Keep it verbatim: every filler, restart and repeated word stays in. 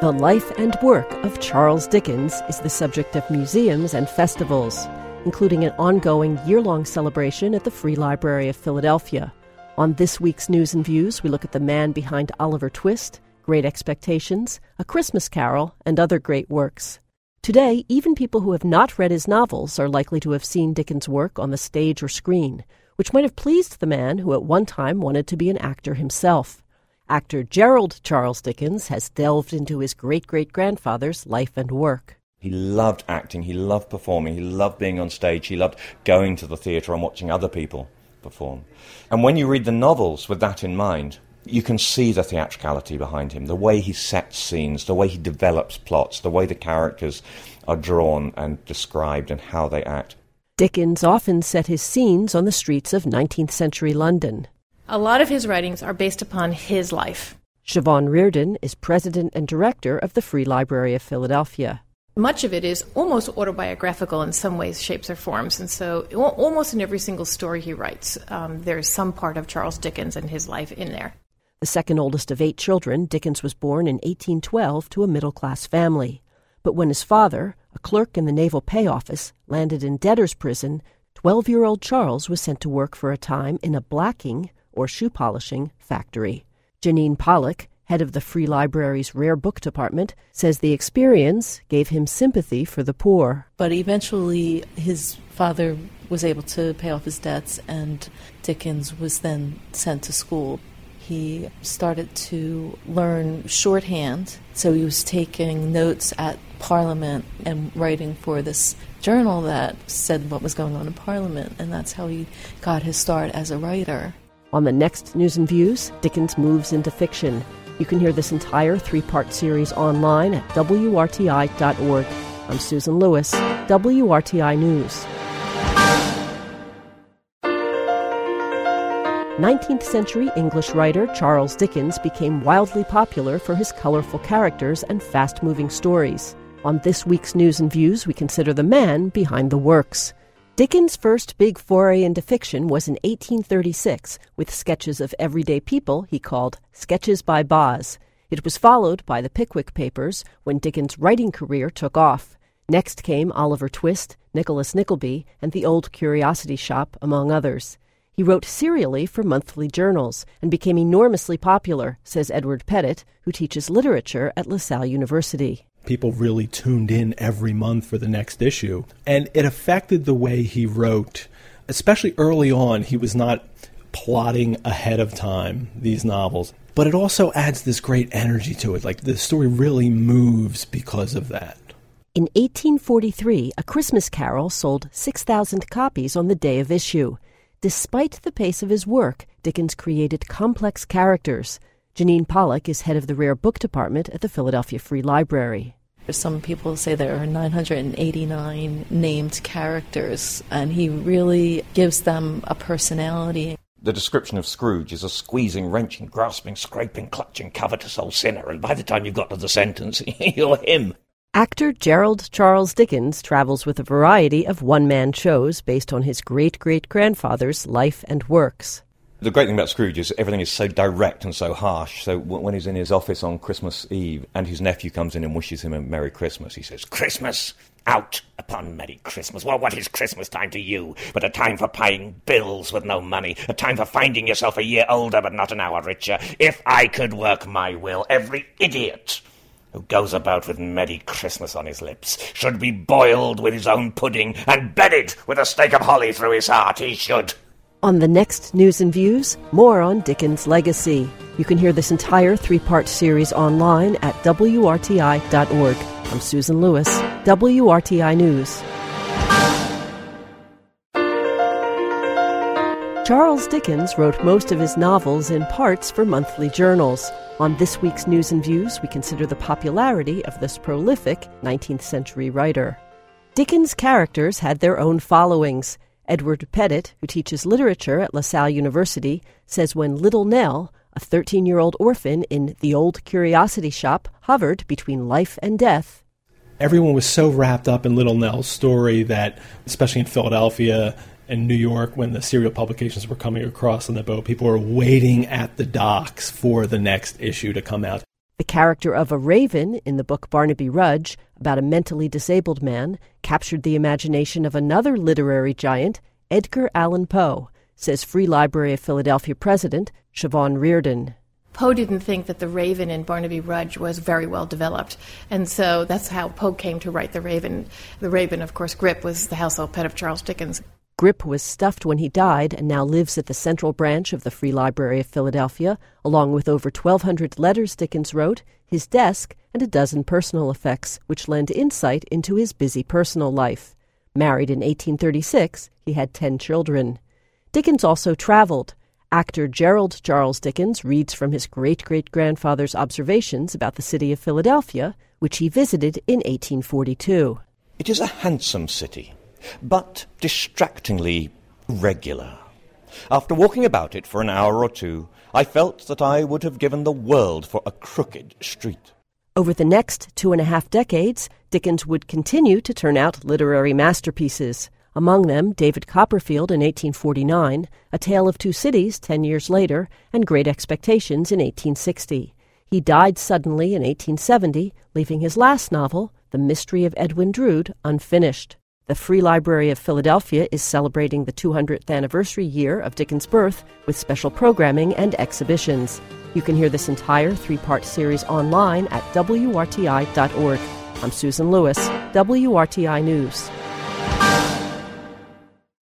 The life and work of Charles Dickens is the subject of museums and festivals, including an ongoing year-long celebration at the Free Library of Philadelphia. On this week's News and Views, we look at the man behind Oliver Twist, Great Expectations, A Christmas Carol, and other great works. Today, even people who have not read his novels are likely to have seen Dickens' work on the stage or screen, which might have pleased the man who at one time wanted to be an actor himself. Actor Gerald Charles Dickens has delved into his great-great-grandfather's life and work. He loved acting, he loved performing, he loved being on stage, he loved going to the theatre and watching other people perform. And when you read the novels with that in mind, you can see the theatricality behind him, the way he sets scenes, the way he develops plots, the way the characters are drawn and described and how they act. Dickens often set his scenes on the streets of nineteenth century London. A lot of his writings are based upon his life. Siobhan Reardon is president and director of the Free Library of Philadelphia. Much of it is almost autobiographical in some ways, shapes, or forms, and so almost in every single story he writes, um, there's some part of Charles Dickens and his life in there. The second oldest of eight children, Dickens was born in eighteen twelve to a middle-class family. But when his father, a clerk in the Naval Pay Office, landed in debtor's prison, twelve-year-old Charles was sent to work for a time in a blacking, or shoe-polishing, factory. Janine Pollock, head of the Free Library's Rare Book Department, says the experience gave him sympathy for the poor. But eventually his father was able to pay off his debts, and Dickens was then sent to school. He started to learn shorthand, so he was taking notes at Parliament and writing for this journal that said what was going on in Parliament, and that's how he got his start as a writer. On the next News and Views, Dickens moves into fiction. You can hear this entire three-part series online at W R T I dot org. I'm Susan Lewis, W R T I News. nineteenth century English writer Charles Dickens became wildly popular for his colorful characters and fast-moving stories. On this week's News and Views, we consider the man behind the works. Dickens' first big foray into fiction was in eighteen thirty-six, with sketches of everyday people he called Sketches by Boz. It was followed by the Pickwick Papers when Dickens' writing career took off. Next came Oliver Twist, Nicholas Nickleby, and The Old Curiosity Shop, among others. He wrote serially for monthly journals and became enormously popular, says Edward Pettit, who teaches literature at LaSalle University. People really tuned in every month for the next issue. And it affected the way he wrote. Especially early on, he was not plotting ahead of time, these novels. But it also adds this great energy to it. Like, the story really moves because of that. In eighteen forty-three, A Christmas Carol sold six thousand copies on the day of issue. Despite the pace of his work, Dickens created complex characters. Janine Pollock is head of the Rare Book Department at the Philadelphia Free Library. Some people say there are nine hundred eighty-nine named characters, and he really gives them a personality. The description of Scrooge is a squeezing, wrenching, grasping, scraping, clutching, covetous old sinner, and by the time you've got to the sentence, you're him. Actor Gerald Charles Dickens travels with a variety of one-man shows based on his great-great-grandfather's life and works. The great thing about Scrooge is everything is so direct and so harsh. So when he's in his office on Christmas Eve and his nephew comes in and wishes him a Merry Christmas, he says, "Christmas? Out upon Merry Christmas. Well, what is Christmas time to you but a time for paying bills with no money, a time for finding yourself a year older but not an hour richer? If I could work my will, every idiot who goes about with Merry Christmas on his lips should be boiled with his own pudding and bedded with a stake of holly through his heart. He should." On the next News and Views, more on Dickens' legacy. You can hear this entire three-part series online at W R T I dot org. I'm Susan Lewis, W R T I News. Charles Dickens wrote most of his novels in parts for monthly journals. On this week's News and Views, we consider the popularity of this prolific nineteenth century writer. Dickens' characters had their own followings. Edward Pettit, who teaches literature at LaSalle University, says when Little Nell, a thirteen-year-old orphan in The Old Curiosity Shop, hovered between life and death. Everyone was so wrapped up in Little Nell's story that, especially in Philadelphia and New York, when the serial publications were coming across on the boat, people were waiting at the docks for the next issue to come out. The character of a raven in the book Barnaby Rudge, about a mentally disabled man, captured the imagination of another literary giant, Edgar Allan Poe, says Free Library of Philadelphia president Siobhan Reardon. Poe didn't think that the raven in Barnaby Rudge was very well developed, and so that's how Poe came to write the raven. The raven, of course, Grip, was the household pet of Charles Dickens. Grip was stuffed when he died and now lives at the Central Branch of the Free Library of Philadelphia, along with over twelve hundred letters Dickens wrote, his desk, and a dozen personal effects, which lend insight into his busy personal life. Married in eighteen thirty-six, he had ten children. Dickens also traveled. Actor Gerald Charles Dickens reads from his great-great-grandfather's observations about the city of Philadelphia, which he visited in eighteen forty-two. It is a handsome city, but distractingly regular. After walking about it for an hour or two, I felt that I would have given the world for a crooked street. Over the next two and a half decades, Dickens would continue to turn out literary masterpieces. Among them, David Copperfield in eighteen forty-nine, A Tale of Two Cities ten years later, and Great Expectations in eighteen sixty. He died suddenly in eighteen seventy, leaving his last novel, The Mystery of Edwin Drood, unfinished. The Free Library of Philadelphia is celebrating the two hundredth anniversary year of Dickens' birth with special programming and exhibitions. You can hear this entire three-part series online at W R T I dot org. I'm Susan Lewis, W R T I News.